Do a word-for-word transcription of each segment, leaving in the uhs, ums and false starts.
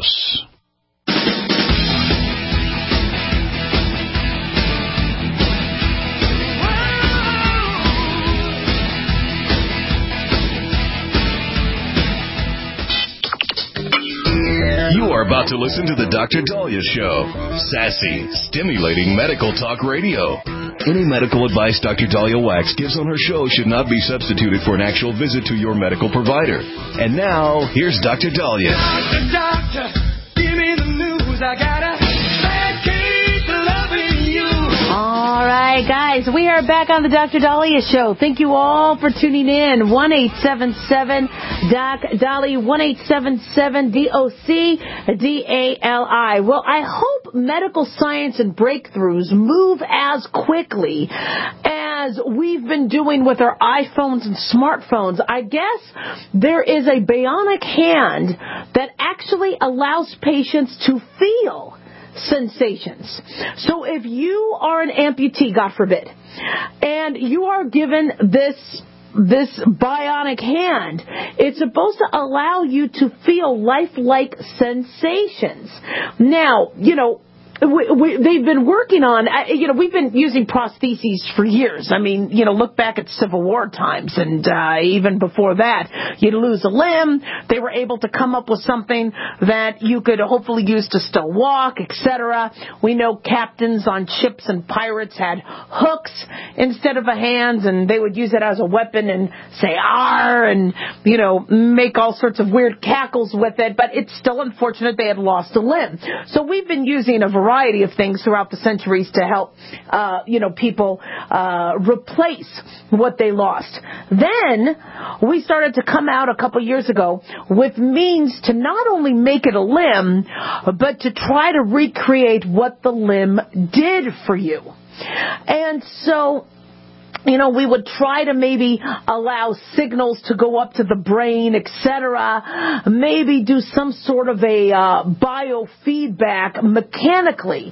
House. You are about to listen to the Doctor Dahlia Show. Sassy, stimulating medical talk radio. Any medical advice Doctor Dahlia Wax gives on her show should not be substituted for an actual visit to your medical provider. And now, here's Doctor Dahlia. Doctor, doctor, give me the news. I got a bad case of loving you. All right, guys, we are back on the Doctor Dahlia Show. Thank you all for tuning in. one eight seven seven Doc Dahlia, one eight seven seven D O C D A L I. Well, I hope medical science and breakthroughs move as quickly as we've been doing with our iPhones and smartphones. I guess there is a bionic hand that actually allows patients to feel sensations. So if you are an amputee, God forbid, and you are given this this bionic hand, it's supposed to allow you to feel lifelike sensations. Now, you know, We, we, they've been working on, you know, we've been using prostheses for years. I mean, you know, look back at Civil War times, and uh, even before that, you'd lose a limb. They were able to come up with something that you could hopefully use to still walk, et cetera. We know captains on ships and pirates had hooks instead of a hands, and they would use it as a weapon and say, "Arr," and, you know, make all sorts of weird cackles with it. But it's still unfortunate they had lost a limb. So we've been using a variety of things throughout the centuries to help, uh, you know, people uh, replace what they lost. Then we started to come out a couple years ago with means to not only make it a limb, but to try to recreate what the limb did for you. And so, you know, we would try to maybe allow signals to go up to the brain, et cetera. Maybe do some sort of a uh, biofeedback mechanically.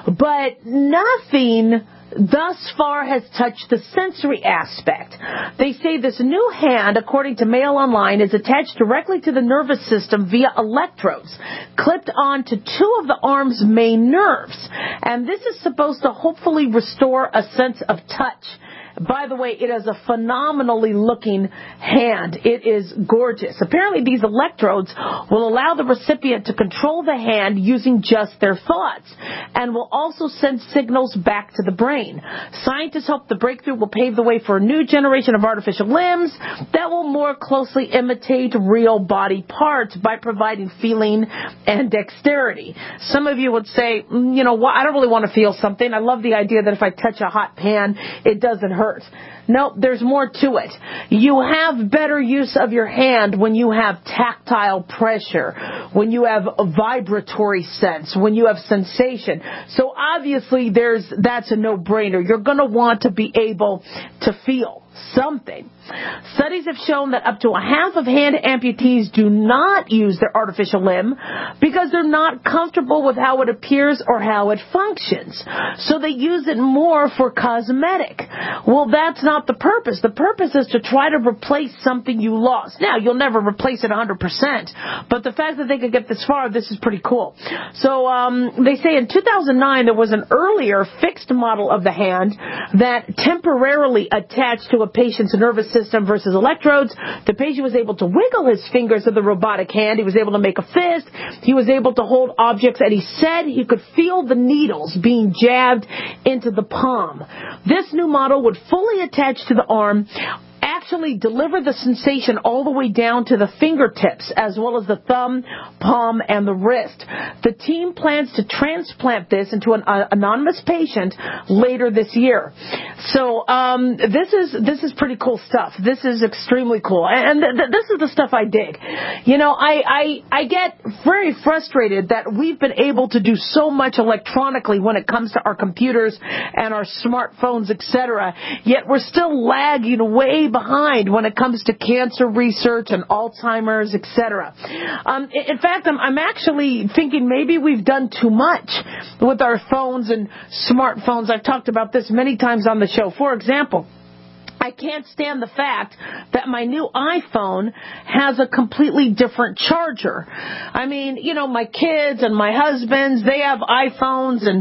But nothing thus far has touched the sensory aspect. They say this new hand, according to Mail Online, is attached directly to the nervous system via electrodes clipped onto two of the arm's main nerves. And this is supposed to hopefully restore a sense of touch. By the way, it is a phenomenally looking hand. It is gorgeous. Apparently, these electrodes will allow the recipient to control the hand using just their thoughts, and will also send signals back to the brain. Scientists hope the breakthrough will pave the way for a new generation of artificial limbs that will more closely imitate real body parts by providing feeling and dexterity. Some of you would say, you know, I don't really want to feel something. I love the idea that if I touch a hot pan, it doesn't hurt. No, there's more to it. You have better use of your hand when you have tactile pressure, when you have a vibratory sense, when you have sensation. So obviously there's that's a no-brainer. You're going to want to be able to feel something. Studies have shown that up to a half of hand amputees do not use their artificial limb because they're not comfortable with how it appears or how it functions. So they use it more for cosmetic. Well, that's not the purpose. The purpose is to try to replace something you lost. Now, you'll never replace it one hundred percent, but the fact that they could get this far, this is pretty cool. So um, they say in two thousand nine, there was an earlier fixed model of the hand that temporarily attached to a patient's nervous system versus electrodes. The patient was able to wiggle his fingers of the robotic hand. He was able to make a fist. He was able to hold objects, and he said he could feel the needles being jabbed into the palm. This new model would fully attach to the arm, actually deliver the sensation all the way down to the fingertips, as well as the thumb, palm, and the wrist. The team plans to transplant this into an uh, anonymous patient later this year. So um, this is this is pretty cool stuff. This is extremely cool, and th- th- this is the stuff I dig. You know, I, I I get very frustrated that we've been able to do so much electronically when it comes to our computers and our smartphones, et cetera. Yet we're still lagging way behind when it comes to cancer research and Alzheimer's, et cetera. Um, in fact, I'm, I'm actually thinking maybe we've done too much with our phones and smartphones. I've talked about this many times on the show. For example, I can't stand the fact that my new iPhone has a completely different charger. I mean, you know, my kids and my husbands, they have iPhones and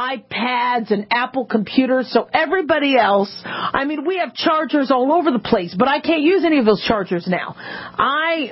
iPads and Apple computers, so everybody else, I mean, we have chargers all over the place, but I can't use any of those chargers now. I,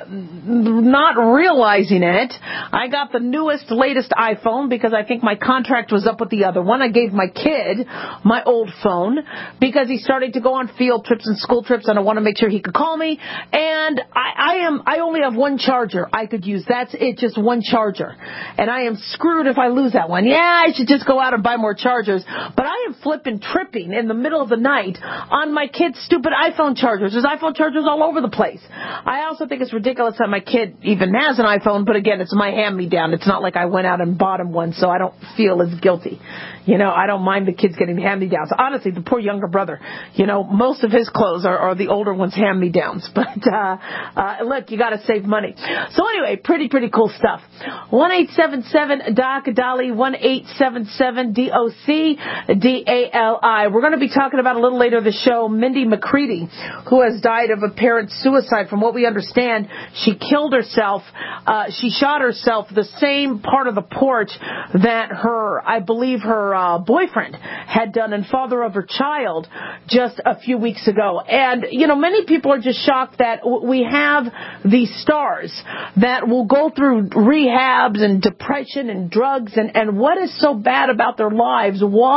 not realizing it, I got the newest, latest iPhone because I think my contract was up with the other one. I gave my kid my old phone because he's starting to go on field trips and school trips, and I want to make sure he could call me. And I, I am, I only have one charger I could use. That's it, just one charger. And I am screwed if I lose that one. Yeah, I should just go out and buy more chargers. But I am flipping, tripping in the middle of the night on my kid's stupid iPhone chargers. There's iPhone chargers all over the place. I also think it's ridiculous that my kid even has an iPhone, but again, it's my hand-me-down. It's not like I went out and bought him one, so I don't feel as guilty. You know, I don't mind the kids getting hand-me-downs. Honestly, the poor younger brother, you know, most of his clothes are, are the older ones' hand-me-downs. But, uh, uh, look, you gotta save money. So anyway, pretty, pretty cool stuff. one eight seven seven doc Dolly, one eight seven seven D O C D A L I. We're gonna be talking about a little later in the show, Mindy McCready, who has died of apparent suicide. From what we understand, she killed herself, uh, she shot herself the same part of the porch that her, I believe her, uh, boyfriend had done, and father of her child, just a few weeks ago. And, you know, many people are just shocked that we have these stars that will go through rehabs and depression and drugs, and, and what is so bad about their lives?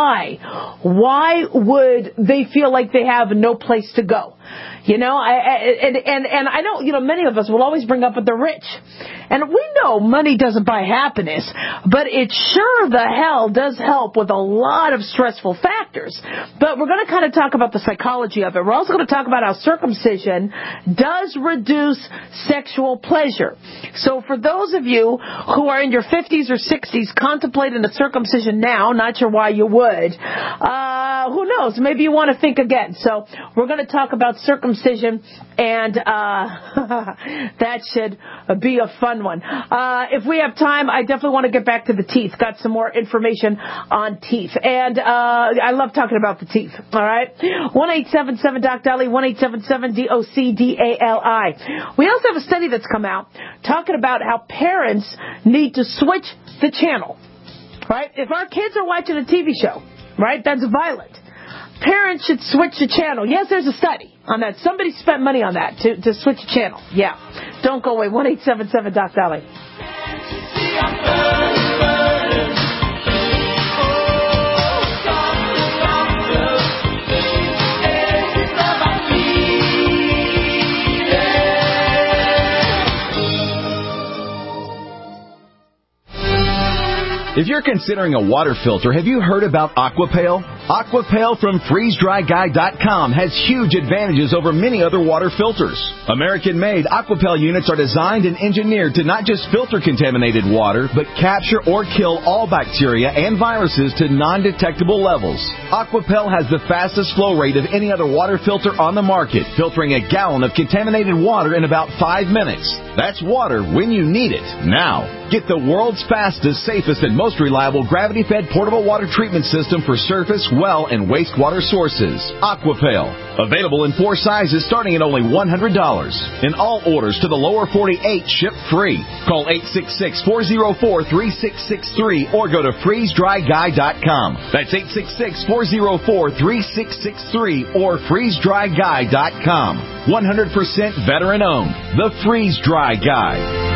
Why? Why would they feel like they have no place to go? You know, I, I, and, and, and I know, you know, many of us will always bring up that they're rich. And we know money doesn't buy happiness, but it sure the hell does help with a lot of stressful factors. But we're going to kind of talk about the psychology of it. We're also going to talk about how circumcision does reduce sexual pleasure. So for those of you who are in your fifties or sixties contemplating a circumcision now, not sure why you would, uh, who knows, maybe you want to think again. So we're going to talk about circumcision, and uh, that should be a fun one. Uh, if we have time, I definitely want to get back to the teeth. Got some more information on teeth. And uh, I love talking about the teeth. All right? one eight seven seven doc Dolly, one eight seven seven D O C D A L I. We also have a study that's come out talking about how parents need to switch the channel. Right? If our kids are watching a T V show, right, that's violent, parents should switch the channel. Yes, there's a study on that. Somebody spent money on that to, to switch the channel. Yeah. Don't go away. one eight seven seven doc Dolly. If you're considering a water filter, have you heard about Aquapale? Aquapale from freeze dry guy dot com has huge advantages over many other water filters. American-made Aquapale units are designed and engineered to not just filter contaminated water, but capture or kill all bacteria and viruses to non-detectable levels. Aquapale has the fastest flow rate of any other water filter on the market, filtering a gallon of contaminated water in about five minutes. That's water when you need it, now. Get the world's fastest, safest, and most reliable gravity-fed portable water treatment system for surface, well, and wastewater sources. Aquapale. Available in four sizes starting at only one hundred dollars. And all orders to the lower forty-eight ship free. Call eight six six, four oh four, three six six three or go to freeze dry guy dot com. That's eight six six, four oh four, three six six three or freeze dry guy dot com. one hundred percent veteran owned. The Freeze Dry Guy.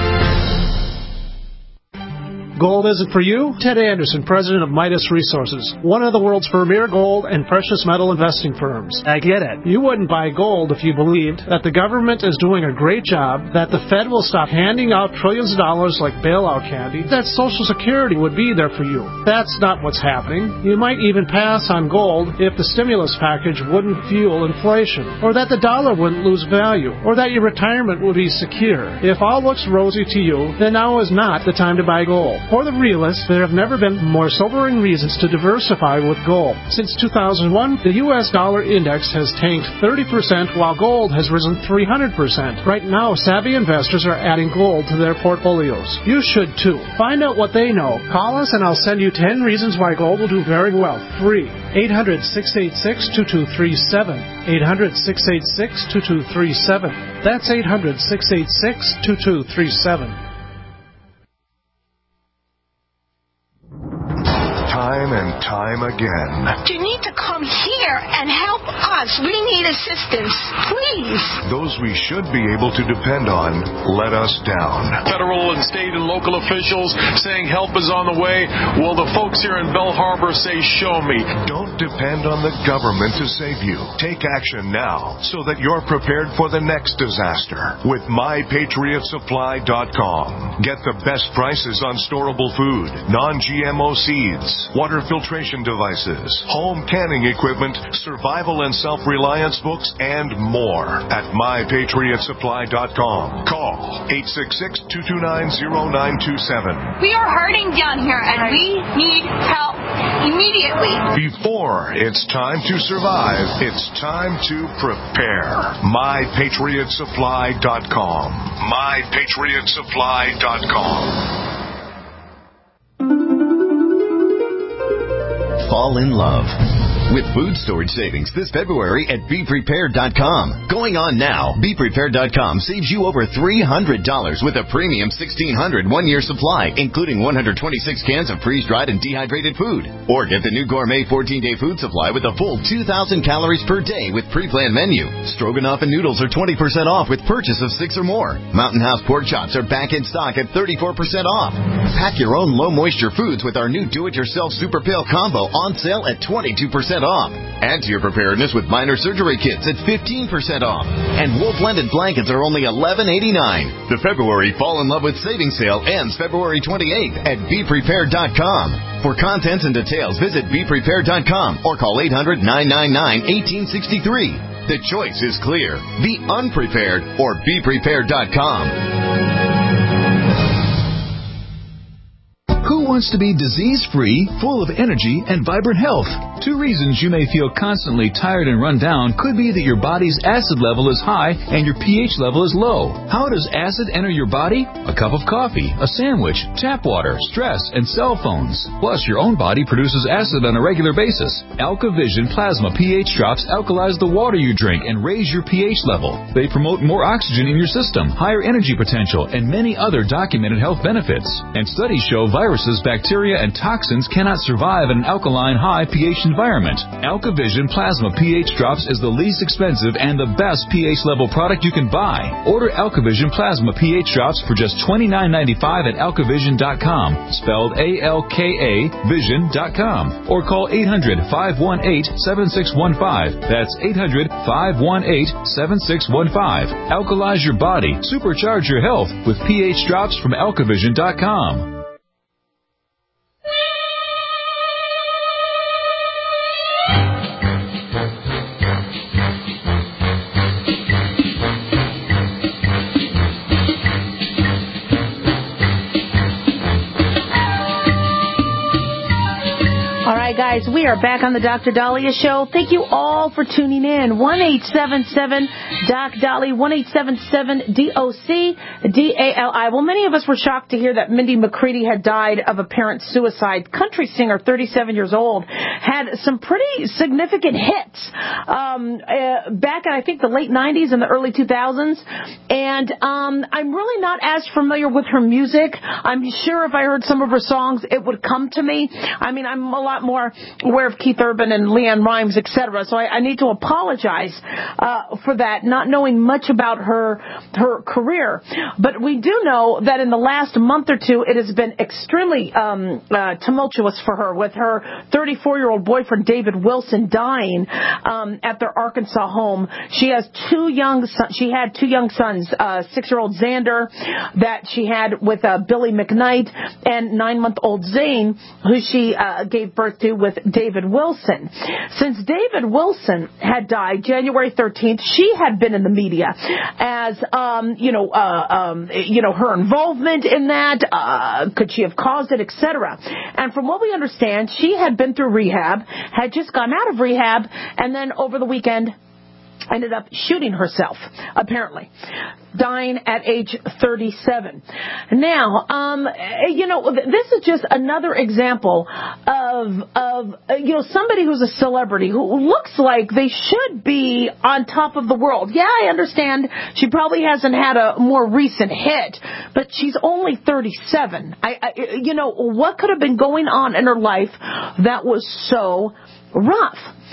Gold isn't for you? Ted Anderson, president of Midas Resources, one of the world's premier gold and precious metal investing firms. I get it. You wouldn't buy gold if you believed that the government is doing a great job, that the Fed will stop handing out trillions of dollars like bailout candy, that Social Security would be there for you. That's not what's happening. You might even pass on gold if the stimulus package wouldn't fuel inflation, or that the dollar wouldn't lose value, or that your retirement would be secure. If all looks rosy to you, then now is not the time to buy gold. For the realist, there have never been more sobering reasons to diversify with gold. Since two thousand one, the U S dollar index has tanked thirty percent while gold has risen three hundred percent. Right now, savvy investors are adding gold to their portfolios. You should too. Find out what they know. Call us and I'll send you ten reasons why gold will do very well. Free. eight hundred, six eight six, two two three seven. eight hundred, six eight six, two two three seven. That's eight hundred, six eight six, two two three seven. Time and time again. You need to come here and help us. We need assistance, please. Those we should be able to depend on let us down. Federal and state and local officials saying help is on the way. Well, the folks here in Belle Harbor say, show me. Don't depend on the government to save you. Take action now so that you're prepared for the next disaster with my patriot supply dot com. Get the best prices on storable food, non-G M O seeds, water filtration devices, home canning equipment, survival and self-reliance books, and more at my patriot supply dot com. Call eight six six, two two nine, zero nine two seven. We are hurting down here, and we need help immediately. Before it's time to survive, it's time to prepare. my patriot supply dot com. my patriot supply dot com. Fall in love with food storage savings this February at be prepared dot com. Going on now, be prepared dot com saves you over three hundred dollars with a premium sixteen hundred one-year supply, including one hundred twenty-six cans of freeze-dried and dehydrated food. Or get the new gourmet fourteen-day food supply with a full two thousand calories per day with pre-planned menu. Stroganoff and noodles are twenty percent off with purchase of six or more. Mountain House pork chops are back in stock at thirty-four percent off. Pack your own low-moisture foods with our new do-it-yourself Super Pail Combo on sale at twenty-two percent off. Add to your preparedness with minor surgery kits at fifteen percent off. And wool blended blankets are only eleven eighty-nine. The February Fall in Love with Savings Sale ends February twenty-eighth at be prepared dot com. For contents and details, visit be prepared dot com or call eight hundred, nine nine nine, one eight six three. The choice is clear. Be unprepared or be prepared dot com. Who wants to be disease-free, full of energy, and vibrant health? Two reasons you may feel constantly tired and run down could be that your body's acid level is high and your pH level is low. How does acid enter your body? A cup of coffee, a sandwich, tap water, stress, and cell phones. Plus, your own body produces acid on a regular basis. AlkaVision Plasma pH drops alkalize the water you drink and raise your pH level. They promote more oxygen in your system, higher energy potential, and many other documented health benefits. And studies show viruses, bacteria, and toxins cannot survive in an alkaline high pH environment. AlkaVision Plasma pH Drops is the least expensive and the best pH level product you can buy. Order AlkaVision Plasma pH Drops for just twenty-nine ninety-five at alka vision dot com, spelled A L K A vision dot com, or call eight hundred, five one eight, seven six one five. That's eight hundred, five one eight, seven six one five. Alkalize your body, supercharge your health with pH Drops from alka vision dot com. Guys, we are back on the Doctor Daliah Show. Thank you all for tuning in. one eight seven seven D O C Dali, one eight seven seven D O C D A L I. Well, many of us were shocked to hear that Mindy McCready had died of apparent suicide. Country singer, thirty-seven years old, had some pretty significant hits um, uh, back in, I think, the late nineties and the early two thousands. And um, I'm really not as familiar with her music. I'm sure if I heard some of her songs, it would come to me. I mean, I'm a lot more aware of Keith Urban and Leanne Rimes, et cetera. So I, I need to apologize uh, for that, not knowing much about her her career. But we do know that in the last month or two, it has been extremely um, uh, tumultuous for her, with her thirty-four-year-old boyfriend David Wilson dying um, at their Arkansas home. She has two young sons. She had two young sons, uh, six-year-old Xander that she had with uh, Billy McKnight, and nine-month-old Zane, who she uh, gave birth to with with David Wilson. Since David Wilson had died January thirteenth, she had been in the media as, um, you know, uh, um, you know, her involvement in that, uh, could she have caused it, et cetera. And from what we understand, she had been through rehab, had just gotten out of rehab, and then over the weekend ended up shooting herself, apparently, dying at age thirty-seven. Now, um, you know, this is just another example of, of, you know, somebody who's a celebrity who looks like they should be on top of the world. Yeah, I understand she probably hasn't had a more recent hit, but she's only thirty-seven. I, I you know, what could have been going on in her life that was so rough?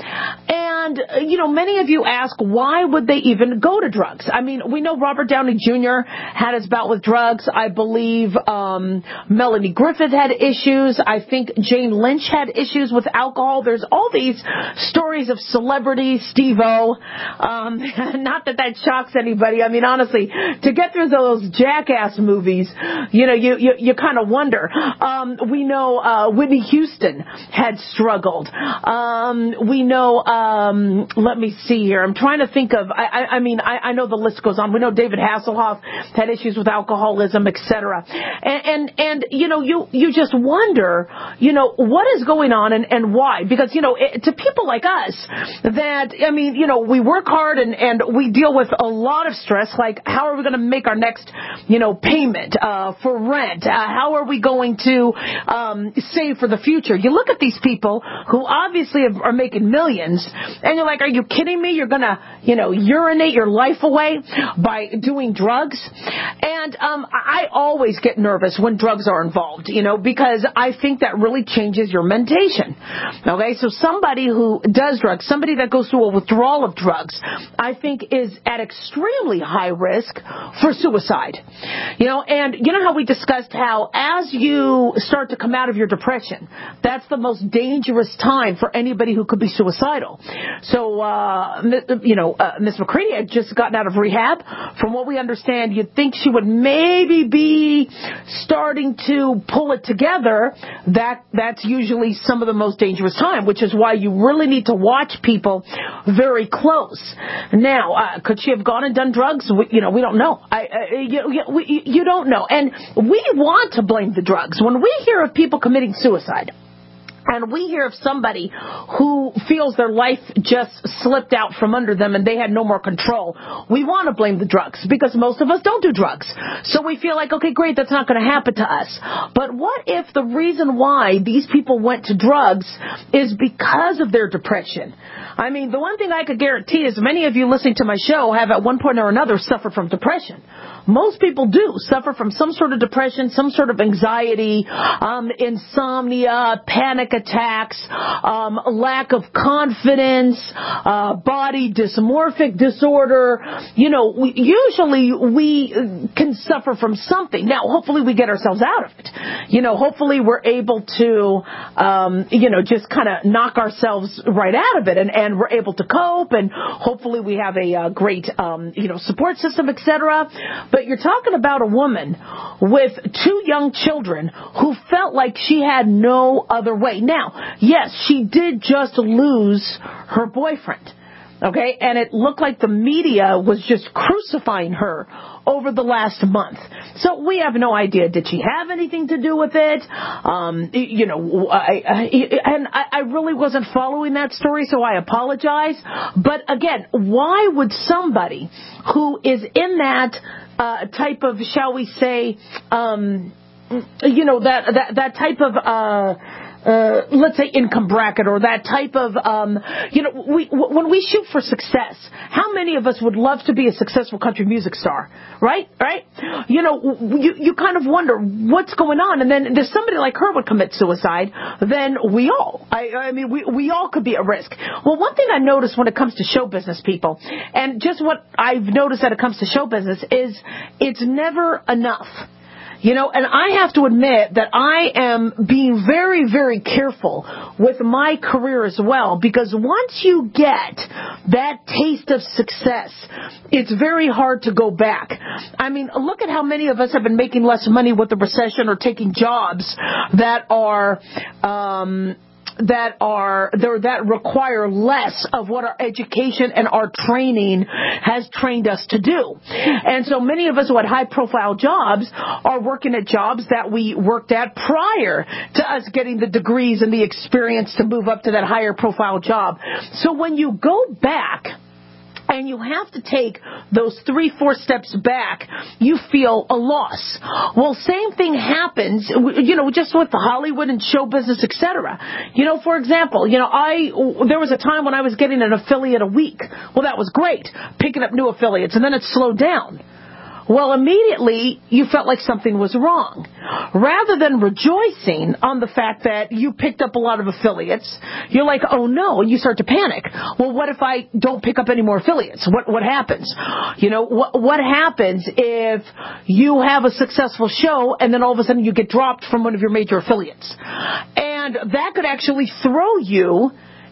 And, you know, many of you ask, why would they even go to drugs? I mean, we know Robert Downey Junior had his bout with drugs. I believe um, Melanie Griffith had issues. I think Jane Lynch had issues with alcohol. There's all these stories of celebrities, Steve-O. Um, not that that shocks anybody. I mean, honestly, to get through those Jackass movies, you know, you, you, you kind of wonder. Um, we know uh, Whitney Houston had struggled. Um, we know, um, let me see here. I'm trying to think of, I, I, I mean, I, I know the list goes on. We know David Hasselhoff had issues with alcoholism, et cetera. And, and, and, you know, you, you just wonder, you know, what is going on and, and why? Because, you know, it, to people like us that, I mean, you know, we work hard and, and we deal with a lot of stress, like how are we going to make our next, you know, payment, uh, for rent? Uh, how are we going to, um, save for the future? You look at these people who obviously have, are making millions, and you're like, are you kidding me? You're gonna, you know, urinate your life away by doing drugs? And um, I always get nervous when drugs are involved, you know, because I think that really changes your mentation. Okay, so somebody who does drugs, somebody that goes through a withdrawal of drugs, I think is at extremely high risk for suicide. You know, and you know how we discussed how as you start to come out of your depression, that's the most dangerous time for anybody who could be suicidal. So, uh, you know, uh, Miss McCready had just gotten out of rehab. From what we understand, you'd think she would maybe be starting to pull it together. That that's usually some of the most dangerous time, which is why you really need to watch people very close. Now, uh, could she have gone and done drugs? We, you know, we don't know. I, uh, you, you, we, you don't know. And we want to blame the drugs. When we hear of people committing suicide, and we hear of somebody who feels their life just slipped out from under them and they had no more control, we want to blame the drugs because most of us don't do drugs. So we feel like, okay, great, that's not going to happen to us. But what if the reason why these people went to drugs is because of their depression? I mean, the one thing I could guarantee is many of you listening to my show have at one point or another suffered from depression. Most people do suffer from some sort of depression, some sort of anxiety, um, insomnia, panic attacks, um, lack of confidence, uh, body dysmorphic disorder. You know, we, usually we can suffer from something. Now, hopefully we get ourselves out of it. You know, hopefully we're able to, um, you know, just kind of knock ourselves right out of it and, and we're able to cope and hopefully we have a uh, great, um, you know, support system, et cetera. But you're talking about a woman with two young children who felt like she had no other way. Now, yes, she did just lose her boyfriend, okay? And it looked like the media was just crucifying her over the last month. So we have no idea. Did she have anything to do with it? Um, you know, I, I, and I, I really wasn't following that story, so I apologize. But again, why would somebody who is in that uh, type of, shall we say, um, you know, that that that type of uh Uh, let's say income bracket or that type of, um, you know, we, w- when we shoot for success, how many of us would love to be a successful country music star, right? Right? You know, you, you kind of wonder what's going on. And then there's somebody like her would commit suicide, then we all, I, I mean, we, we all could be at risk. Well, one thing I noticed when it comes to show business people, and just what I've noticed that it comes to show business is it's never enough. You know, and I have to admit that I am being very, very careful with my career as well, because once you get that taste of success, it's very hard to go back. I mean, look at how many of us have been making less money with the recession or taking jobs that are, um, that are there that require less of what our education and our training has trained us to do. And so many of us who had high-profile jobs are working at jobs that we worked at prior to us getting the degrees and the experience to move up to that higher-profile job. So when you go back and you have to take those three, four steps back, you feel a loss. Well, same thing happens, you know, just with the Hollywood and show business, et cetera. You know, for example, you know, I there was a time when I was getting an affiliate a week. Well, that was great, picking up new affiliates, and then it slowed down. Well, immediately you felt like something was wrong. Rather than rejoicing on the fact that you picked up a lot of affiliates, you're like, oh no, and you start to panic. Well, what if I don't pick up any more affiliates? What what happens? You know, what what happens if you have a successful show and then all of a sudden you get dropped from one of your major affiliates? And that could actually throw you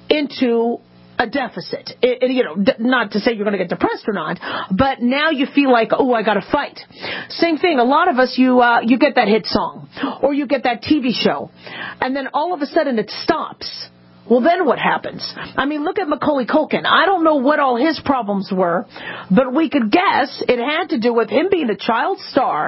into a deficit. It, it, you know, d- not to say you're going to get depressed or not, but now you feel like, oh, I got to fight. Same thing. A lot of us, you uh, you get that hit song, or you get that T V show, and then all of a sudden it stops. Well, then what happens? I mean, look at Macaulay Culkin. I don't know what all his problems were, but we could guess it had to do with him being a child star,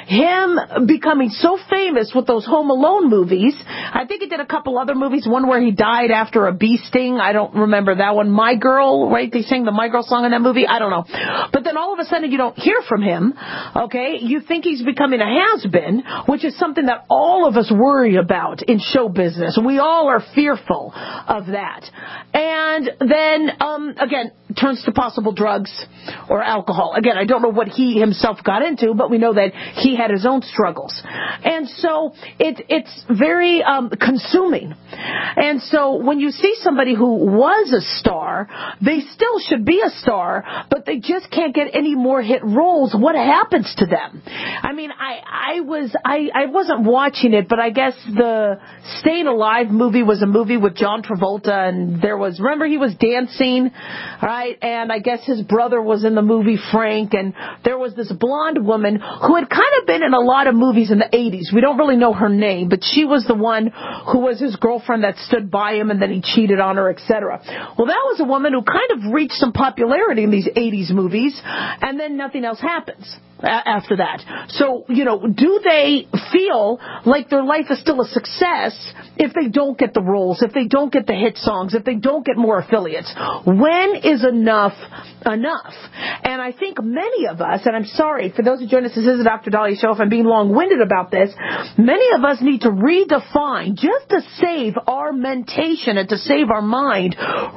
him becoming so famous with those Home Alone movies. I think he did a couple other movies, one where he died after a bee sting. I don't remember that one. My Girl, right? They sang the My Girl song in that movie. I don't know. But then all of a sudden you don't hear from him, okay? You think he's becoming a has-been, which is something that all of us worry about in show business. We all are fearful of that. And then, um, again, turns to possible drugs or alcohol. Again, I don't know what he himself got into, but we know that he had his own struggles. And so it, it's very um, consuming. And so when you see somebody who was a star, they still should be a star, but they just can't get any more hit roles. What happens to them? I mean, I, I was, I, I wasn't watching it, but I guess the Staying Alive movie was a movie with John John Travolta, and there was, remember he was dancing, right? And I guess his brother was in the movie, Frank, and there was this blonde woman who had kind of been in a lot of movies in the eighties. We don't really know her name, but she was the one who was his girlfriend that stood by him and then he cheated on her, et cetera. Well, that was a woman who kind of reached some popularity in these eighties movies, and then nothing else happens after that. So, you know, do they feel like their life is still a success if they don't get the roles, if they don't get the hit songs, if they don't get more affiliates? When is enough enough? And I think many of us, and I'm sorry, for those who join us, this is the Doctor Dahlia Show, if I'm being long-winded about this, many of us need to redefine, just to save our mentation and to save our mind,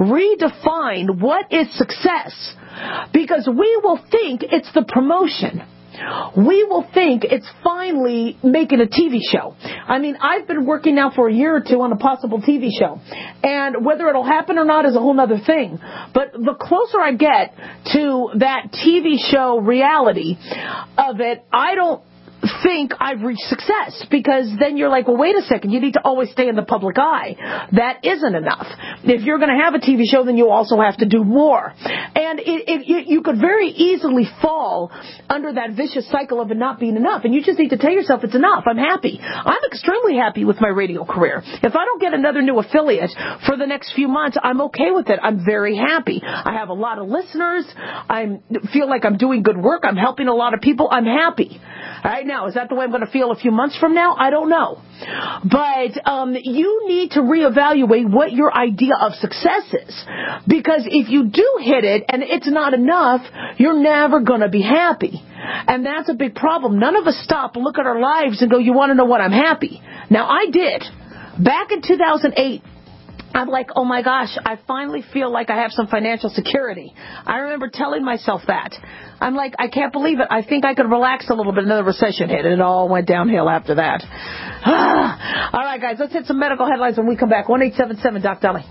redefine what is success. Because we will think it's the promotion. We will think it's finally making a T V show. I mean, I've been working now for a year or two on a possible T V show. And whether it'll happen or not is a whole other thing. But the closer I get to that T V show reality of it, I don't think I've reached success, because then you're like, well, wait a second, you need to always stay in the public eye. That isn't enough. If you're going to have a T V show, then you also have to do more. And it, it, you, you could very easily fall under that vicious cycle of it not being enough. And you just need to tell yourself it's enough. I'm happy. I'm extremely happy with my radio career. If I don't get another new affiliate for the next few months, I'm okay with it. I'm very happy. I have a lot of listeners. I feel like I'm doing good work. I'm helping a lot of people. I'm happy. All right, now, is that the way I'm going to feel a few months from now? I don't know. But um, you need to reevaluate what your idea of success is. Because if you do hit it and it's not enough, you're never going to be happy. And that's a big problem. None of us stop, look at our lives, and go, you want to know what? I'm happy. Now, I did. Back in two thousand eight, I'm like, oh my gosh, I finally feel like I have some financial security. I remember telling myself that. I'm like, I can't believe it. I think I could relax a little bit, and then the recession hit, and it all went downhill after that. All right, guys, let's hit some medical headlines when we come back. one eight seven seven Doc Dolly.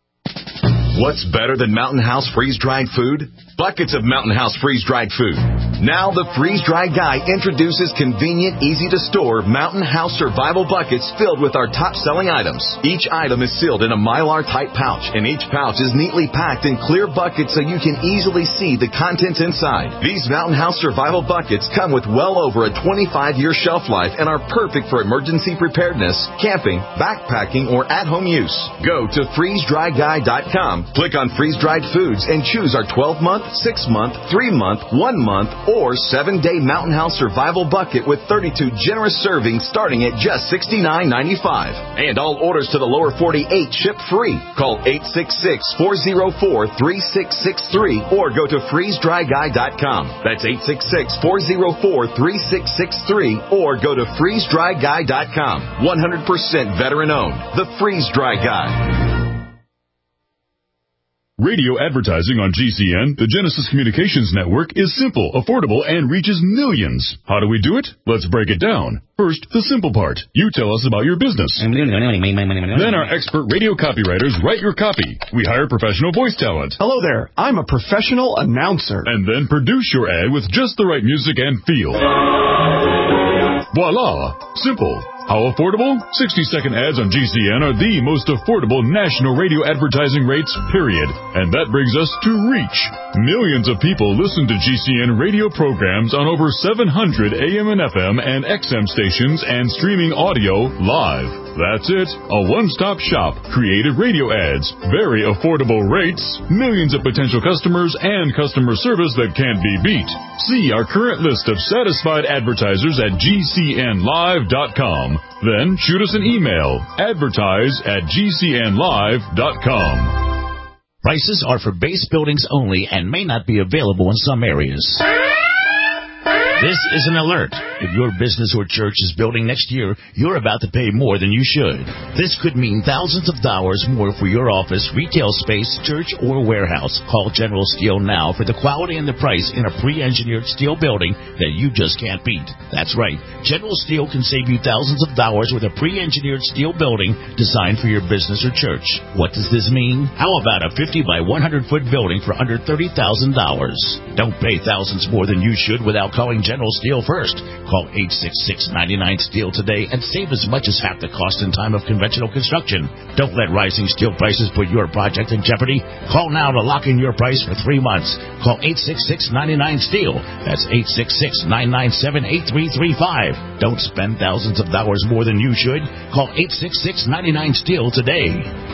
What's better than Mountain House freeze-dried food? Buckets of Mountain House freeze-dried food. Now the Freeze-Dry Guy introduces convenient, easy-to-store Mountain House Survival Buckets filled with our top-selling items. Each item is sealed in a Mylar-type pouch, and each pouch is neatly packed in clear buckets so you can easily see the contents inside. These Mountain House Survival Buckets come with well over a twenty-five year shelf life and are perfect for emergency preparedness, camping, backpacking, or at-home use. Go to freeze dry guy dot com, click on freeze-dried foods, and choose our twelve month, six month, three month, one month, or seven day Mountain House Survival Bucket with thirty-two generous servings starting at just sixty-nine ninety-five. And all orders to the lower forty-eight ship free. Call eight six six, four oh four, three six six three or go to freeze dry guy dot com. That's eight six six, four oh four, three six six three or go to freeze dry guy dot com. one hundred percent veteran owned. The Freeze-Dry Guy. Radio advertising on G C N, the Genesis Communications Network, is simple, affordable, and reaches millions. How do we do it? Let's break it down. First, the simple part. You tell us about your business. Then our expert radio copywriters write your copy. We hire professional voice talent. Hello there. I'm a professional announcer. And then produce your ad with just the right music and feel. Voila! Simple. How affordable? sixty second ads on G C N are the most affordable national radio advertising rates, period. And that brings us to reach. Millions of people listen to G C N radio programs on over seven hundred A M and F M and X M stations and streaming audio live. That's it. A one-stop shop. Creative radio ads. Very affordable rates. Millions of potential customers and customer service that can't be beat. See our current list of satisfied advertisers at G C N live dot com. Then shoot us an email. Advertise at G C N live dot com. Prices are for base buildings only and may not be available in some areas. This is an alert. If your business or church is building next year, you're about to pay more than you should. This could mean thousands of dollars more for your office, retail space, church, or warehouse. Call General Steel now for the quality and the price in a pre-engineered steel building that you just can't beat. That's right. General Steel can save you thousands of dollars with a pre-engineered steel building designed for your business or church. What does this mean? How about a fifty by one hundred foot building for under thirty thousand dollars? Don't pay thousands more than you should without calling General Steel first. Call eight six six, nine nine, STEEL today and save as much as half the cost and time of conventional construction. Don't let rising steel prices put your project in jeopardy. Call now to lock in your price for three months. Call eight six six, nine nine, STEEL. That's eight six six, nine nine seven, eight three three five. Don't spend thousands of dollars more than you should. Call eight six six, nine nine, STEEL today.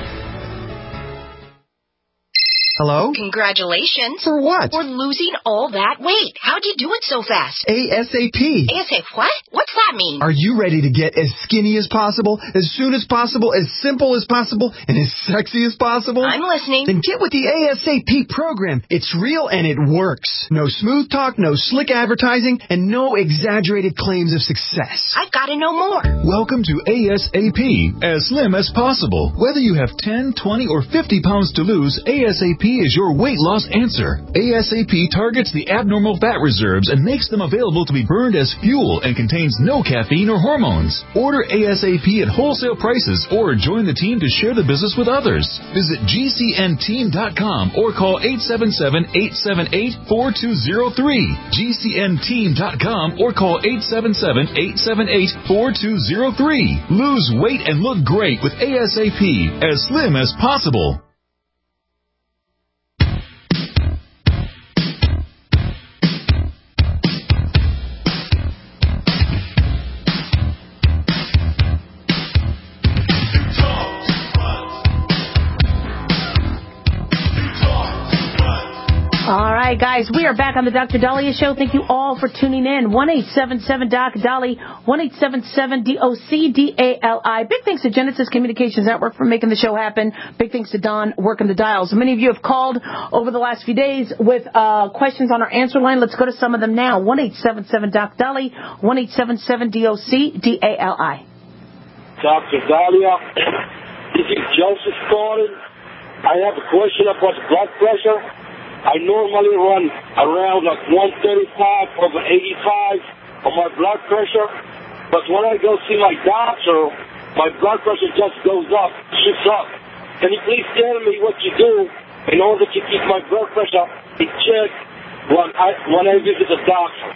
Hello? Congratulations. For what? For losing all that weight. How'd you do it so fast? ASAP. ASAP what? What's that mean? Are you ready to get as skinny as possible, as soon as possible, as simple as possible, and as sexy as possible? I'm listening. Then get with the ASAP program. It's real and it works. No smooth talk, no slick advertising, and no exaggerated claims of success. I've got to know more. Welcome to ASAP, as slim as possible. Whether you have ten, twenty, or fifty pounds to lose, ASAP is your weight loss answer. ASAP targets the abnormal fat reserves and makes them available to be burned as fuel and contains no caffeine or hormones. Order ASAP at wholesale prices or join the team to share the business with others. Visit G C N team dot com or call eight seven seven, eight seven eight, four two zero three. G C N team dot com or call eight seven seven, eight seven eight, four two zero three. Lose weight and look great with ASAP, as slim as possible. All right, guys, we are back on the Doctor Daliah Show. Thank you all for tuning in. one eight seven seven Doc Dolly, one eight seven seven D O C D A L I. Big thanks to Genesis Communications Network for making the show happen. Big thanks to Don working the dials. Many of you have called over the last few days with uh, questions on our answer line. Let's go to some of them now. one eight seven seven Doc Dolly, one eight seven seven D O C D A L I. Doctor Daliah, this is Joseph calling. I have a question about blood pressure. I normally run around like one thirty-five over eighty-five on my blood pressure, but when I go see my doctor, my blood pressure just goes up, shoots up. Can you please tell me what you do in order to keep my blood pressure in check when I when I visit the doctor?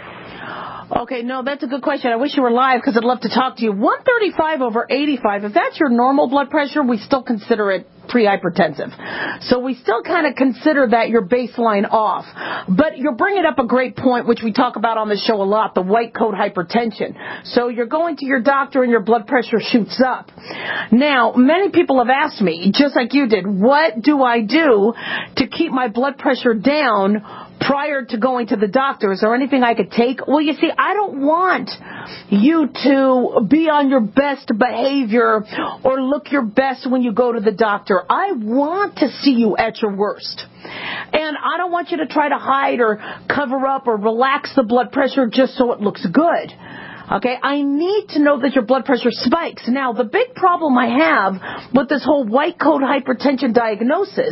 Okay, no, that's a good question. I wish you were live because I'd love to talk to you. one thirty-five over eighty-five, if that's your normal blood pressure, we still consider it pre-hypertensive. So we still kind of consider that your baseline off. But you're bringing up a great point, which we talk about on the show a lot, the white coat hypertension. So you're going to your doctor and your blood pressure shoots up. Now, many people have asked me, just like you did, what do I do to keep my blood pressure down prior to going to the doctor? Is there anything I could take? Well, you see, I don't want you to be on your best behavior or look your best when you go to the doctor. I want to see you at your worst. And I don't want you to try to hide or cover up or relax the blood pressure just so it looks good. Okay, I need to know that your blood pressure spikes. Now, the big problem I have with this whole white coat hypertension diagnosis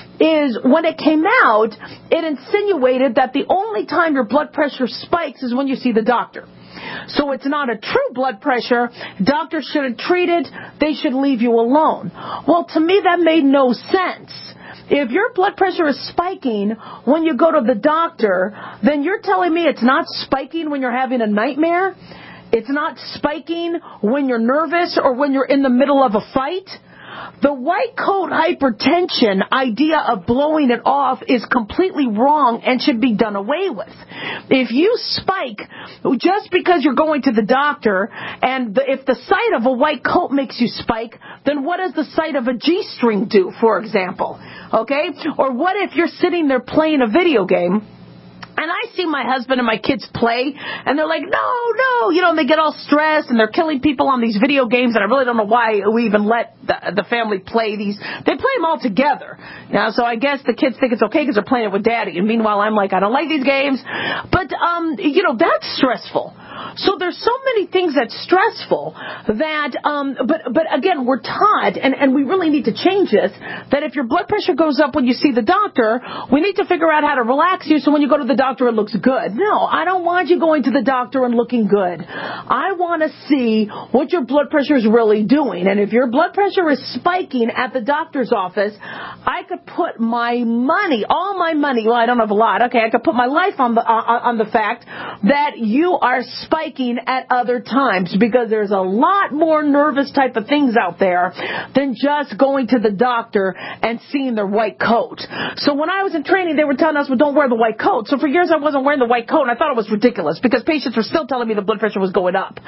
is when it came out, it insinuated that the only time your blood pressure spikes is when you see the doctor. So it's not a true blood pressure. Doctors shouldn't treat it. They should leave you alone. Well, to me, that made no sense. If your blood pressure is spiking when you go to the doctor, then you're telling me it's not spiking when you're having a nightmare? It's not spiking when you're nervous or when you're in the middle of a fight? The white coat hypertension idea of blowing it off is completely wrong and should be done away with. If you spike just because you're going to the doctor, and the, if the sight of a white coat makes you spike, then what does the sight of a G-string do, for example? Okay? Or what if you're sitting there playing a video game, and I see my husband and my kids play, and they're like, no, no, you know, and they get all stressed, and they're killing people on these video games, and I really don't know why we even let the, the family play these. They play them all together. Now, so I guess the kids think it's okay because they're playing it with Daddy, and meanwhile, I'm like, I don't like these games. But, um, you know, that's stressful. So there's so many things that's stressful that, um, but but again, we're taught, and, and we really need to change this, that if your blood pressure goes up when you see the doctor, we need to figure out how to relax you so when you go to the doctor it looks good. No, I don't want you going to the doctor and looking good. I want to see what your blood pressure is really doing. And if your blood pressure is spiking at the doctor's office, I could put my money, all my money, well, I don't have a lot, okay, I could put my life on the, uh, on the fact that you are spiking at other times, because there's a lot more nervous type of things out there than just going to the doctor and seeing their white coat. So when I was in training, they were telling us, well, don't wear the white coat. So for years I wasn't wearing the white coat, and I thought it was ridiculous because patients were still telling me the blood pressure was going up.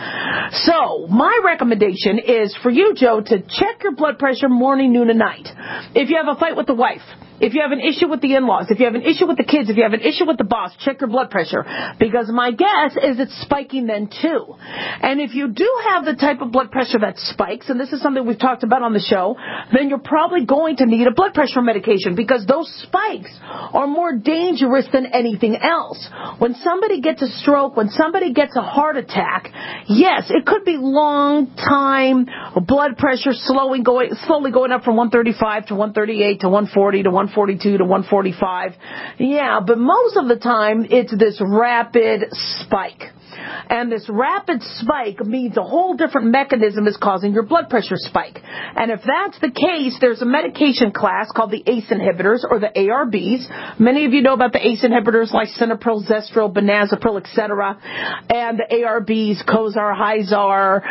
So my recommendation is for you, Joe, to check your blood pressure morning, noon, and night. If you have a fight with the wife, if you have an issue with the in-laws, if you have an issue with the kids, if you have an issue with the boss, check your blood pressure, because my guess is it's spiking then too. And if you do have the type of blood pressure that spikes, and this is something we've talked about on the show, then you're probably going to need a blood pressure medication, because those spikes are more dangerous than anything else. When somebody gets a stroke, when somebody gets a heart attack, yes, it could be long time blood pressure slowing going, slowly going up from one thirty-five to one thirty-eight to one forty to one forty-two to one forty-five. Yeah, but most of the time it's this rapid spike. And this rapid spike means a whole different mechanism is causing your blood pressure spike. And if that's the case, there's a medication class called the A C E inhibitors, or the A R Bs. Many of you know about the A C E inhibitors like Lisinopril, Zestril, Benazepril, et cetera. And the A R Bs, Cozar, Hyzar,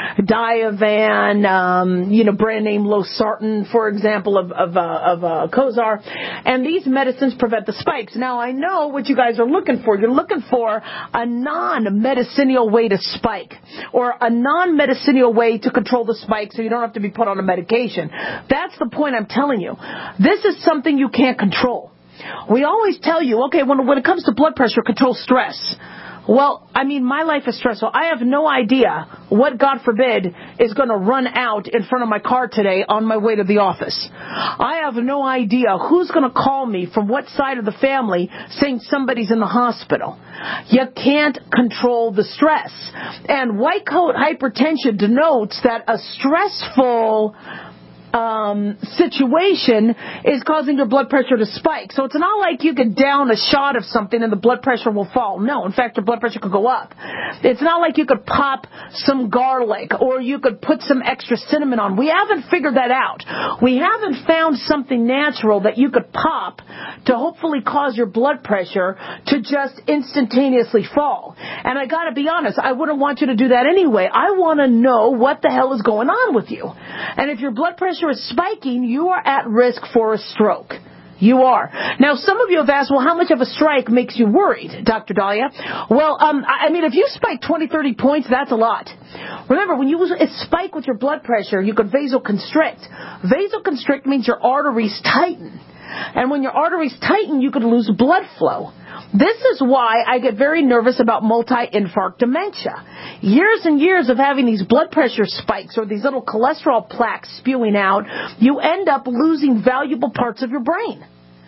Diovan, um, you know, brand name Losartan, for example, of, of, uh, of uh, Cozar. And these medicines prevent the spikes. Now, I know what you guys are looking for. You're looking for a non-medicinal way to spike, or a non-medicinal way to control the spike so you don't have to be put on a medication. That's the point I'm telling you. This is something you can't control. We always tell you, okay, when, when it comes to blood pressure, control stress. Well, I mean, my life is stressful. I have no idea what, God forbid, is going to run out in front of my car today on my way to the office. I have no idea who's going to call me from what side of the family saying somebody's in the hospital. You can't control the stress. And white coat hypertension denotes that a stressful Um, situation is causing your blood pressure to spike. So it's not like you could down a shot of something and the blood pressure will fall. No, in fact, your blood pressure could go up. It's not like you could pop some garlic or you could put some extra cinnamon on. We haven't figured that out. We haven't found something natural that you could pop to hopefully cause your blood pressure to just instantaneously fall. And I got to be honest, I wouldn't want you to do that anyway. I want to know what the hell is going on with you. And if your blood pressure is spiking, you are at risk for a stroke. You are. Now, some of you have asked, well, how much of a strike makes you worried, Doctor Dahlia? Well, um, I mean, if you spike twenty, thirty points, that's a lot. Remember, when you spike with your blood pressure, you could vasoconstrict. Vasoconstrict means your arteries tighten. And when your arteries tighten, you could lose blood flow. This is why I get very nervous about multi-infarct dementia. Years and years of having these blood pressure spikes or these little cholesterol plaques spewing out, you end up losing valuable parts of your brain.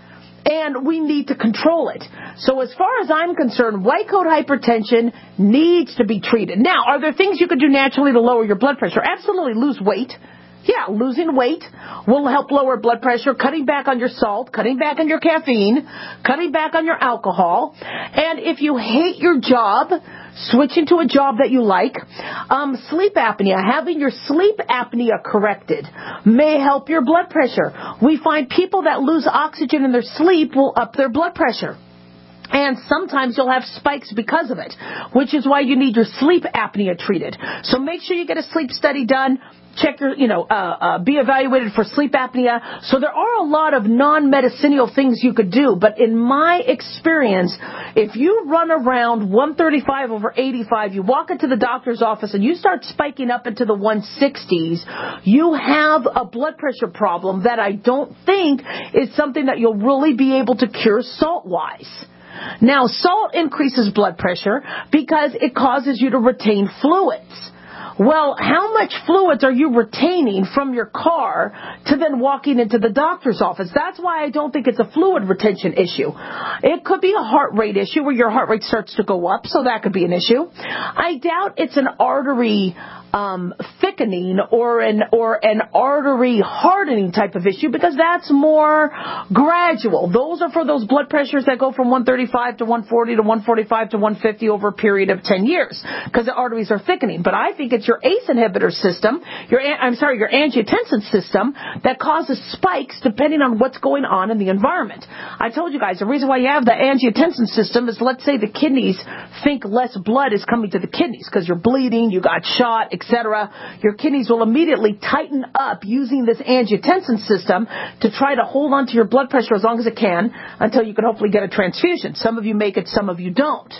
And we need to control it. So as far as I'm concerned, white coat hypertension needs to be treated. Now, are there things you could do naturally to lower your blood pressure? Absolutely. Lose weight. Yeah, losing weight will help lower blood pressure, cutting back on your salt, cutting back on your caffeine, cutting back on your alcohol. And if you hate your job, switching to a job that you like. Um, sleep apnea, having your sleep apnea corrected may help your blood pressure. We find people that lose oxygen in their sleep will up their blood pressure. And sometimes you'll have spikes because of it, which is why you need your sleep apnea treated. So make sure you get a sleep study done. Check your, you know, uh, uh, be evaluated for sleep apnea. So there are a lot of non-medicinal things you could do. But in my experience, if you run around one thirty-five over eighty-five, you walk into the doctor's office and you start spiking up into the one sixties, you have a blood pressure problem that I don't think is something that you'll really be able to cure salt-wise. Now, salt increases blood pressure because it causes you to retain fluids. Well, how much fluids are you retaining from your car to then walking into the doctor's office? That's why I don't think it's a fluid retention issue. It could be a heart rate issue where your heart rate starts to go up, so that could be an issue. I doubt it's an artery um, thickening or an or an artery hardening type of issue because that's more gradual. Those are for those blood pressures that go from one thirty-five to one forty to one forty-five to one fifty over a period of ten years because the arteries are thickening. But I think it's your A C E inhibitor system, your I'm sorry, your angiotensin system that causes spikes depending on what's going on in the environment. I told you guys the reason why you have the angiotensin system is, let's say the kidneys think less blood is coming to the kidneys because you're bleeding, you got shot, et cetera. Your kidneys will immediately tighten up using this angiotensin system to try to hold on to your blood pressure as long as it can until you can hopefully get a transfusion. Some of you make it, some of you don't.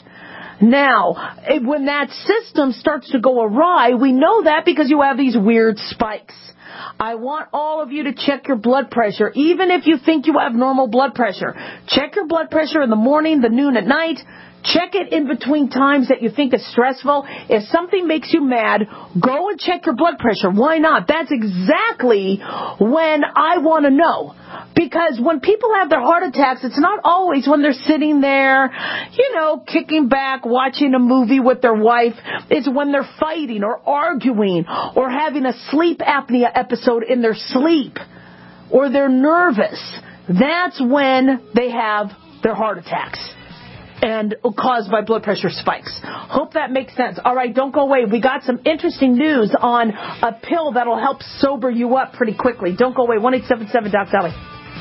Now, when that system starts to go awry, we know that because you have these weird spikes. I want all of you to check your blood pressure, even if you think you have normal blood pressure. Check your blood pressure in the morning, the noon, at night. Check it in between times that you think is stressful. If something makes you mad, go and check your blood pressure. Why not? That's exactly when I want to know. Because when people have their heart attacks, it's not always when they're sitting there, you know, kicking back, watching a movie with their wife. It's when they're fighting or arguing or having a sleep apnea episode in their sleep or they're nervous. That's when they have their heart attacks and caused by blood pressure spikes. Hope that makes sense. All right, don't go away. We got some interesting news on a pill that'll help sober you up pretty quickly. Don't go away. one eight seven seven Doc Dolly.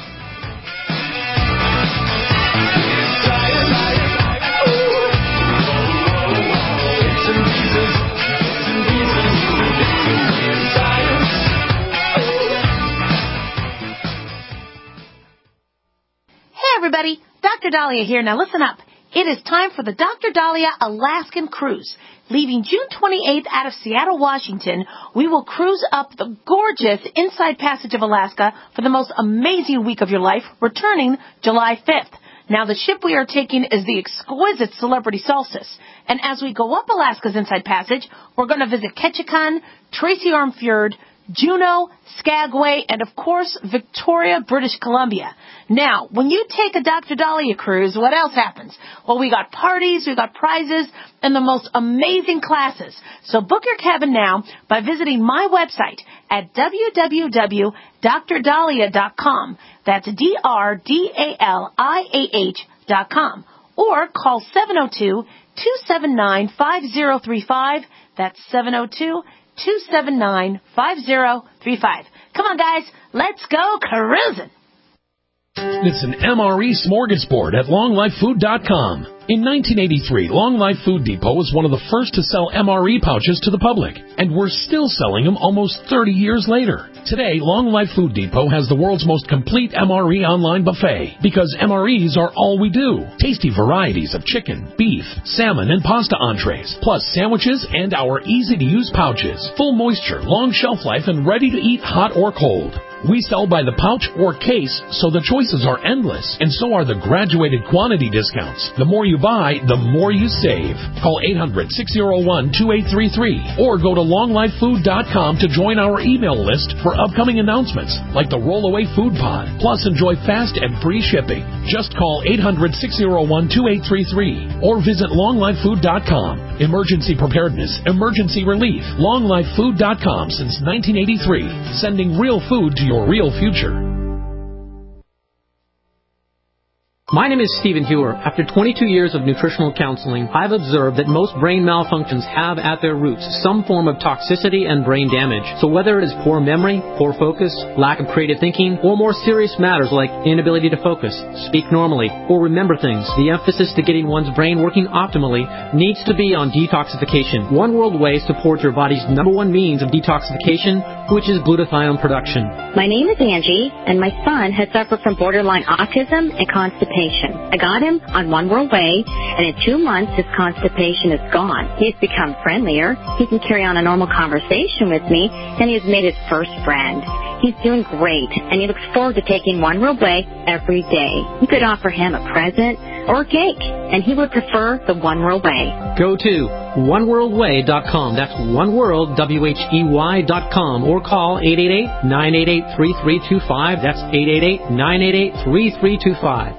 Hey everybody, Doctor Dahlia here. Now listen up. It is time for the Doctor Dahlia Alaskan Cruise. Leaving June twenty-eighth out of Seattle, Washington, we will cruise up the gorgeous Inside Passage of Alaska for the most amazing week of your life, returning July fifth. Now, the ship we are taking is the exquisite Celebrity Solstice. And as we go up Alaska's Inside Passage, we're going to visit Ketchikan, Tracy Arm Fjord, Juneau, Skagway, and of course, Victoria, British Columbia. Now, when you take a Doctor Dahlia cruise, what else happens? Well, we got parties, we got prizes, and the most amazing classes. So book your cabin now by visiting my website at w w w dot dr dahlia dot com. That's D R D A L I A H dot com. Or call seven oh two, two seven nine, five oh three five. That's seven oh two, two seven nine, five oh three five. Come on, guys. Let's go cruising. It's an M R E smorgasbord at long life food dot com. In nineteen eighty-three, Long Life Food Depot was one of the first to sell M R E pouches to the public, and we're still selling them almost thirty years later. Today, Long Life Food Depot has the world's most complete M R E online buffet, because M R Es are all we do. Tasty varieties of chicken, beef, salmon, and pasta entrees, plus sandwiches and our easy-to-use pouches. Full moisture, long shelf life, and ready to eat hot or cold. We sell by the pouch or case, so the choices are endless, and so are the graduated quantity discounts. The more you buy, the more you save. Call eight hundred, six oh one, two eight three three or go to long life food dot com to join our email list for upcoming announcements, like the Rollaway Food Pod. Plus, enjoy fast and free shipping. Just call eight hundred, six oh one, two eight three three or visit long life food dot com. Emergency preparedness, emergency relief. long life food dot com since nineteen eighty-three, sending real food to your real future. My name is Stephen Hewer. After twenty-two years of nutritional counseling, I've observed that most brain malfunctions have at their roots some form of toxicity and brain damage. So whether it is poor memory, poor focus, lack of creative thinking, or more serious matters like inability to focus, speak normally, or remember things, the emphasis to getting one's brain working optimally needs to be on detoxification. One World Whey supports your body's number one means of detoxification, which is glutathione production. My name is Angie, and my son has suffered from borderline autism and constipation. I got him on One World Whey, and in two months his constipation is gone. He's become friendlier, he can carry on a normal conversation with me, and he has made his first friend. He's doing great, and he looks forward to taking One World Whey every day. You could offer him a present or a cake, and he would prefer the One World Whey. Go to one world way dot com. That's one world, W H E Y dot com, or call eight eight eight, nine eight eight, three three two five. That's eight eight eight, nine eight eight, three three two five.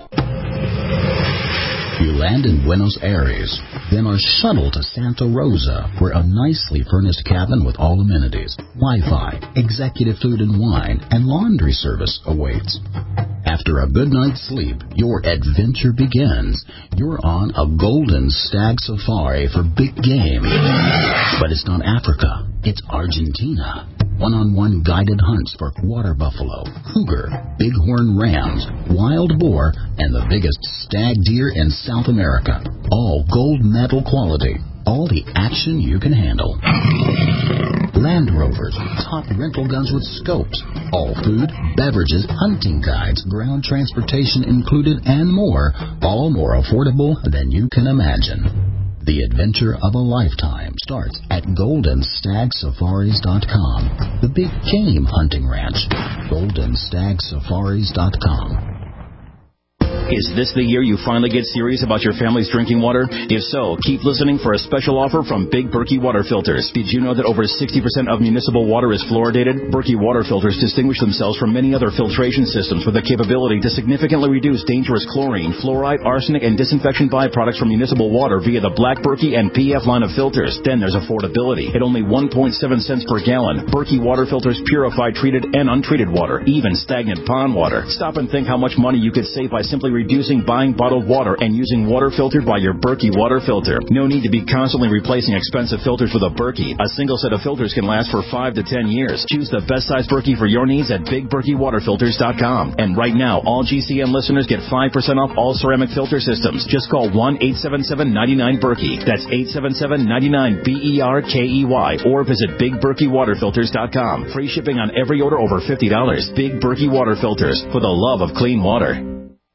You land in Buenos Aires, then are shuttled to Santa Rosa, where a nicely furnished cabin with all amenities, Wi-Fi, executive food and wine, and laundry service awaits. After a good night's sleep, your adventure begins. You're on a golden stag safari for big game. But it's not Africa, it's Argentina. One-on-one guided hunts for water buffalo, cougar, bighorn rams, wild boar, and the biggest stag deer in South America. All gold medal quality. All the action you can handle. Land Rovers, top rental guns with scopes. All food, beverages, hunting guides, ground transportation included, and more. All more affordable than you can imagine. The adventure of a lifetime starts at golden stag safaris dot com, the big game hunting ranch. golden stag safaris dot com. Is this the year you finally get serious about your family's drinking water? If so, keep listening for a special offer from Big Berkey Water Filters. Did you know that over sixty percent of municipal water is fluoridated? Berkey Water Filters distinguish themselves from many other filtration systems with the capability to significantly reduce dangerous chlorine, fluoride, arsenic, and disinfection byproducts from municipal water via the Black Berkey and P F line of filters. Then there's affordability. At only one point seven cents per gallon, Berkey Water Filters purify treated and untreated water, even stagnant pond water. Stop and think how much money you could save by simply reducing buying bottled water and using water filtered by your Berkey water filter. No need to be constantly replacing expensive filters with a Berkey. A single set of filters can last for five to ten years. Choose the best size Berkey for your needs at big berkey water filters dot com. And right now, all G C N listeners get five percent off all ceramic filter systems. Just call one eight seven seven, nine nine, Berkey. That's eight seven seven, nine nine, B E R K E Y. Or visit big berkey water filters dot com. Free shipping on every order over fifty dollars. Big Berkey Water Filters, for the love of clean water.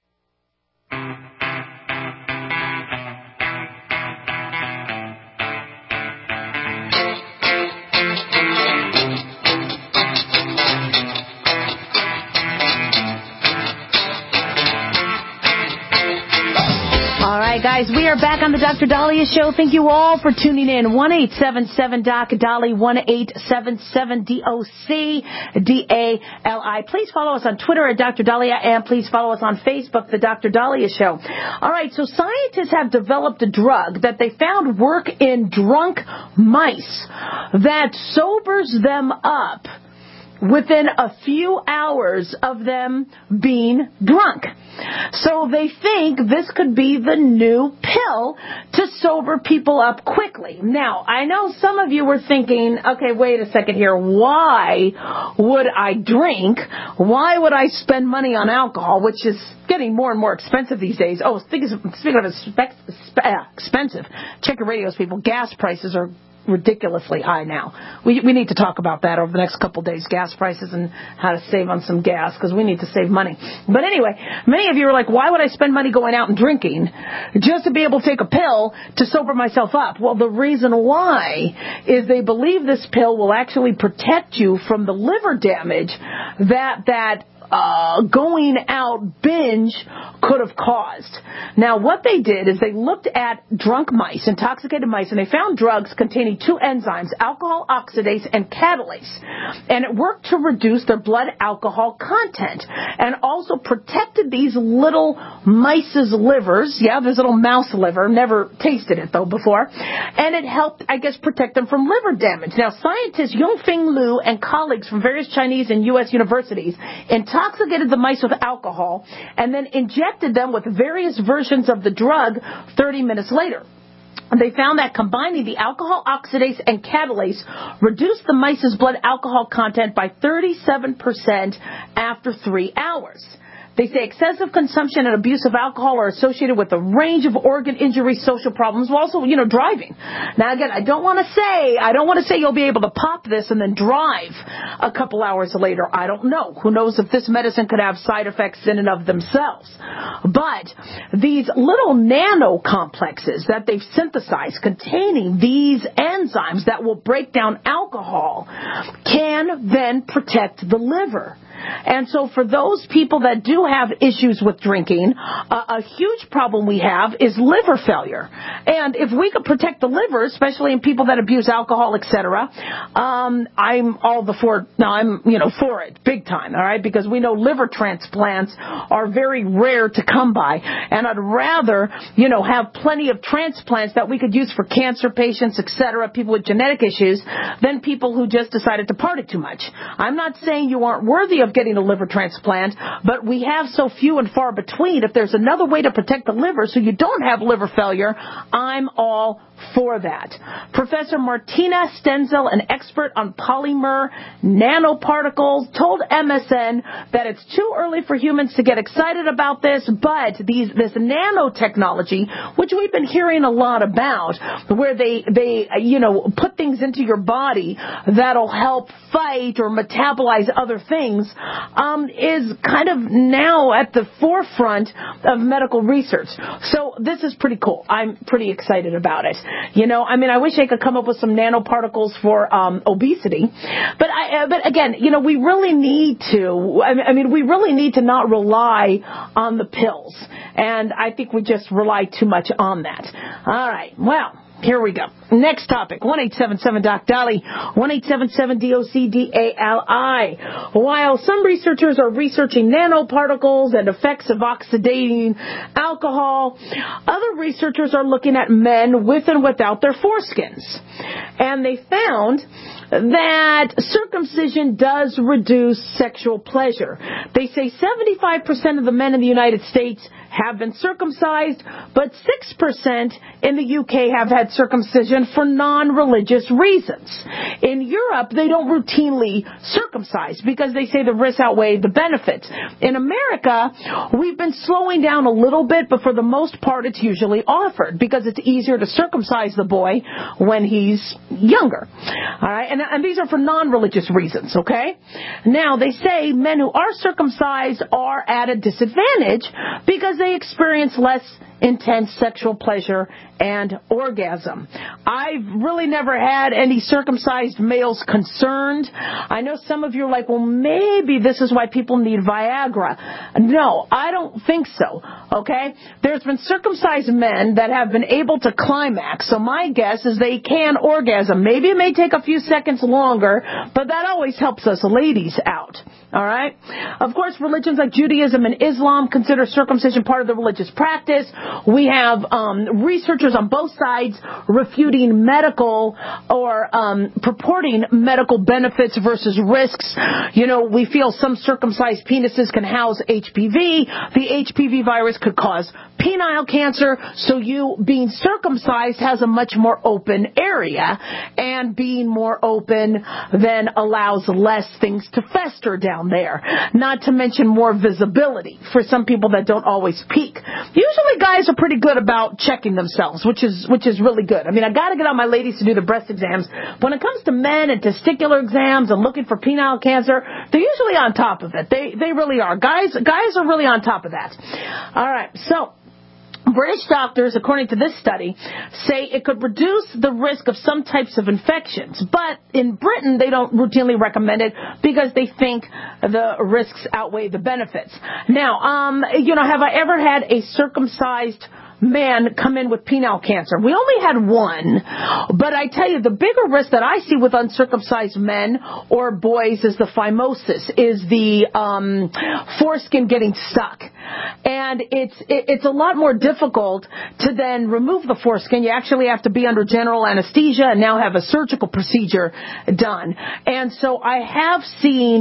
Guys, we are back on the Doctor Dahlia Show. Thank you all for tuning in. one eight seven seven Doc Dolly, one eight seven seven D O C D A L I. Please follow us on Twitter at Doctor Dahlia, and please follow us on Facebook, The Doctor Dahlia Show. All right, so scientists have developed a drug that they found work in drunk mice that sobers them up within a few hours of them being drunk. So they think this could be the new pill to sober people up quickly. Now, I know some of you were thinking, okay, wait a second here. Why would I drink? Why would I spend money on alcohol, which is getting more and more expensive these days? Oh, speaking of expensive, check your radios, people. Gas prices are ridiculously high now. We we need to talk about that over the next couple of days, gas prices and how to save on some gas, because we need to save money. But anyway, many of you are like, why would I spend money going out and drinking just to be able to take a pill to sober myself up? Well, the reason why is they believe this pill will actually protect you from the liver damage that that Uh, going out binge could have caused. Now, what they did is they looked at drunk mice, intoxicated mice, and they found drugs containing two enzymes, alcohol oxidase and catalase. And it worked to reduce their blood alcohol content and also protected these little mice's livers. Yeah, there's a little mouse liver. Never tasted it, though, before. And it helped, I guess, protect them from liver damage. Now, scientists Yongfeng Liu and colleagues from various Chinese and U S universities intoxicated the mice with alcohol and then injected them with various versions of the drug thirty minutes later. And they found that combining the alcohol oxidase and catalase reduced the mice's blood alcohol content by thirty-seven percent after three hours. They say excessive consumption and abuse of alcohol are associated with a range of organ injury, social problems, but also, you know, driving. Now, again, I don't want to say, I don't want to say you'll be able to pop this and then drive a couple hours later. I don't know. Who knows if this medicine could have side effects in and of themselves. But these little nano complexes that they've synthesized containing these enzymes that will break down alcohol can then protect the liver. And so for those people that do have issues with drinking, uh, a huge problem we have is liver failure. And if we could protect the liver, especially in people that abuse alcohol, et cetera, um, I'm all the for, no, I'm, you know, for it, big time, all right? Because we know liver transplants are very rare to come by. And I'd rather, you know, have plenty of transplants that we could use for cancer patients, et cetera, people with genetic issues, than people who just decided to party too much. I'm not saying you aren't worthy of getting a liver transplant, but we have so few and far between. If there's another way to protect the liver so you don't have liver failure, I'm all for that. Professor Martina Stenzel, an expert on polymer nanoparticles, told M S N that it's too early for humans to get excited about this, but these this nanotechnology, which we've been hearing a lot about, where they, they you know, put things into your body that'll help fight or metabolize other things, um, is kind of now at the forefront of medical research. So this is pretty cool. I'm pretty excited about it. You know, I mean, I wish I could come up with some nanoparticles for um, obesity. But, I, uh, but again, you know, we really need to, I mean, we really need to not rely on the pills. And I think we just rely too much on that. All right. Well, here we go. Next topic, one eight seven seven D O C D A L I, one eight seven seven D O C D A L I. While some researchers are researching nanoparticles and effects of oxidating alcohol, other researchers are looking at men with and without their foreskins. And they found that circumcision does reduce sexual pleasure. They say seventy-five percent of the men in the United States have been circumcised, but six percent in the U K have had circumcision for non-religious reasons. In Europe, they don't routinely circumcise because they say the risks outweigh the benefits. In America, we've been slowing down a little bit, but for the most part, it's usually offered because it's easier to circumcise the boy when he's younger. All right, and, and these are for non-religious reasons, okay? Now, they say men who are circumcised are at a disadvantage because they experience less intense sexual pleasure and orgasm. I've really never had any circumcised males concerned. I know some of you are like, well, maybe this is why people need Viagra. No, I don't think so, okay? There's been circumcised men that have been able to climax, so my guess is they can orgasm. Maybe it may take a few seconds longer, but that always helps us ladies out. out. All right? Of course, religions like Judaism and Islam consider circumcision part of the religious practice. We have um, researchers on both sides refuting medical or um, purporting medical benefits versus risks. You know, we feel some circumcised penises can house H P V. The H P V virus could cause penile cancer, so you being circumcised has a much more open area, and being more open then allows less things to fester down there. Not to mention more visibility for some people that don't always peek. Usually guys are pretty good about checking themselves, which is which is really good. I mean, I got to get on my ladies to do the breast exams. When it comes to men and testicular exams and looking for penile cancer, they're usually on top of it. They they really are. Guys guys are really on top of that. All right, so British doctors, according to this study, say it could reduce the risk of some types of infections. But in Britain, they don't routinely recommend it because they think the risks outweigh the benefits. Now, um, you know, have I ever had a circumcised man come in with penile cancer? We only had one, but I tell you, the bigger risk that I see with uncircumcised men or boys is the phimosis, is the um, foreskin getting stuck. And it's it, it's a lot more difficult to then remove the foreskin. You actually have to be under general anesthesia and now have a surgical procedure done. And so I have seen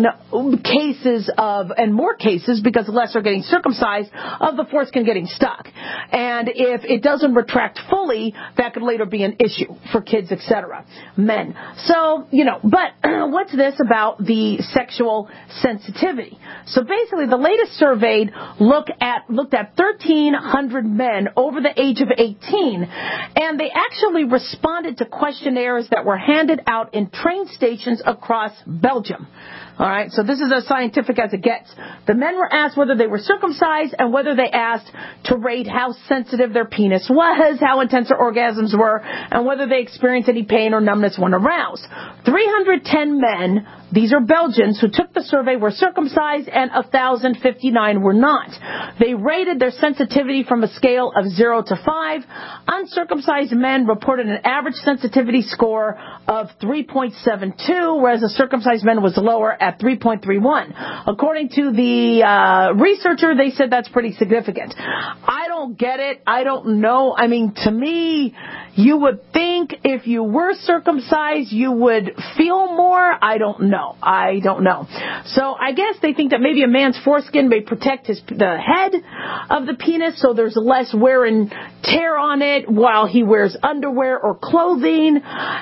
cases of, and more cases because less are getting circumcised, of the foreskin getting stuck. And if it doesn't retract fully, that could later be an issue for kids, et cetera, men. So, you know, but what's this about the sexual sensitivity? So basically, the latest survey look at looked at thirteen hundred men over the age of eighteen, and they actually responded to questionnaires that were handed out in train stations across Belgium. All right, so this is as scientific as it gets. The men were asked whether they were circumcised and whether they asked to rate how sensitive their penis was, how intense their orgasms were, and whether they experienced any pain or numbness when aroused. three hundred ten men, these are Belgians, who took the survey were circumcised, and one thousand fifty-nine were not. They rated their sensitivity from a scale of zero to five. Uncircumcised men reported an average sensitivity score of three point seven two, whereas the circumcised men was lower at three point three one. According to the uh, researcher, they said that's pretty significant. I don't get it. I don't know. I mean, to me, you would think if you were circumcised, you would feel more. I don't know. I don't know. So I guess they think that maybe a man's foreskin may protect his the head of the penis, so there's less wear and tear on it while he wears underwear or clothing.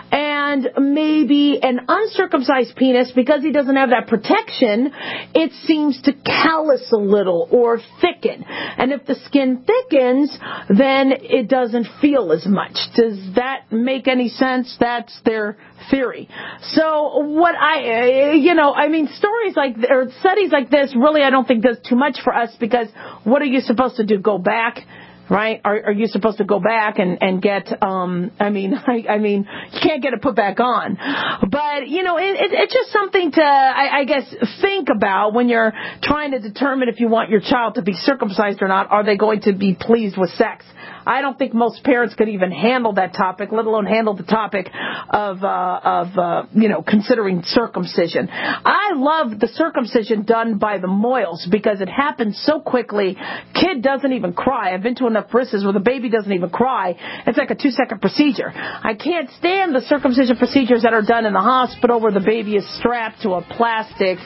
And maybe an uncircumcised penis, because he doesn't have that protection, it seems to callus a little or thicken. And if the skin thickens, then it doesn't feel as much. Does that make any sense? That's their theory. So what I, you know, I mean, stories like, or studies like this really I don't think does too much for us, because what are you supposed to do? Go back? Right? Are, are you supposed to go back and, and get, um, I mean, I, I mean, you can't get it put back on. But, you know, it, it, it's just something to, I, I guess, think about when you're trying to determine if you want your child to be circumcised or not. Are they going to be pleased with sex? I don't think most parents could even handle that topic, let alone handle the topic of, uh, of, uh, you know, considering circumcision. I love the circumcision done by the Moyles because it happens so quickly. Kid doesn't even cry. I've been to enough brisses where the baby doesn't even cry. It's like a two second procedure. I can't stand the circumcision procedures that are done in the hospital where the baby is strapped to a plastic,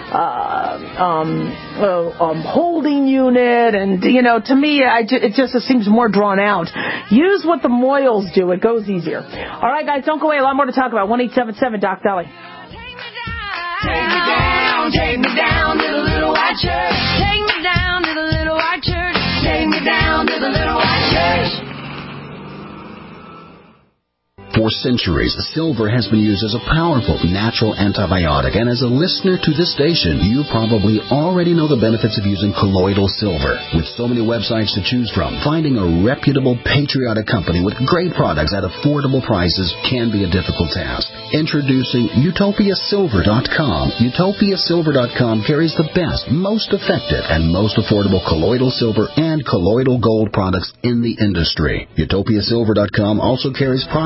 uh, um, uh, um, holding unit. And, you know, to me, I ju- it just it seems more drawn out. Use what the Moyles do. It goes easier. All right, guys, don't go away. A lot more to talk about. one eight seven seven Doc Dolly. Take me down, take me down to the little white church. Take me down to the little white church. Take me down to the little white church. For centuries, silver has been used as a powerful natural antibiotic, and as a listener to this station, you probably already know the benefits of using colloidal silver. With so many websites to choose from, finding a reputable, patriotic company with great products at affordable prices can be a difficult task. Introducing Utopia Silver dot com. Utopia Silver dot com carries the best, most effective, and most affordable colloidal silver and colloidal gold products in the industry. Utopia Silver dot com also carries products to fit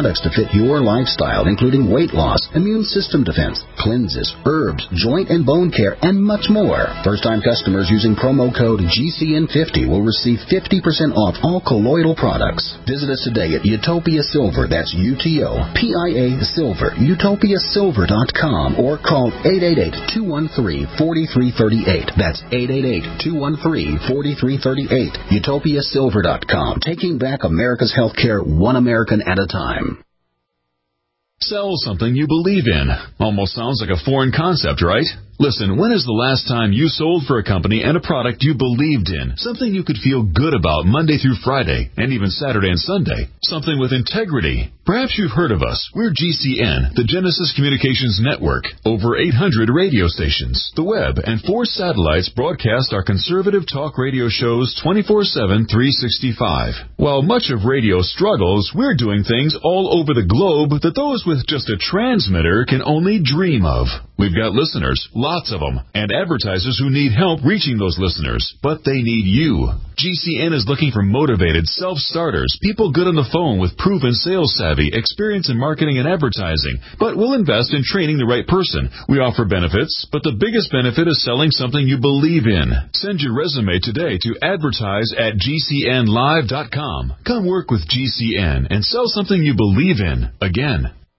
fit your lifestyle, including weight loss, immune system defense, cleanses, herbs, joint and bone care, and much more. First-time customers using promo code G C N fifty will receive fifty percent off all colloidal products. Visit us today at Utopia Silver, that's U T O P I A Silver, utopia silver dot com, or call eight eight eight, two one three, four three three eight. That's eight eight eight, two one three, four three three eight. utopia silver dot com. Taking back America's healthcare one American at a time. Sell something you believe in. Almost sounds like a foreign concept, right? Listen, when is the last time you sold for a company and a product you believed in? Something you could feel good about Monday through Friday, and even Saturday and Sunday. Something with integrity. Perhaps you've heard of us. We're G C N, the Genesis Communications Network. Over eight hundred radio stations, the web, and four satellites broadcast our conservative talk radio shows twenty-four seven, three sixty-five. While much of radio struggles, we're doing things all over the globe that those with just a transmitter can only dream of. We've got listeners, lots of them, and advertisers who need help reaching those listeners, but they need you. G C N is looking for motivated self-starters, people good on the phone with proven sales savvy, experience in marketing and advertising, but we'll invest in training the right person. We offer benefits, but the biggest benefit is selling something you believe in. Send your resume today to advertise at G C N live dot com. Come work with G C N and sell something you believe in. Again,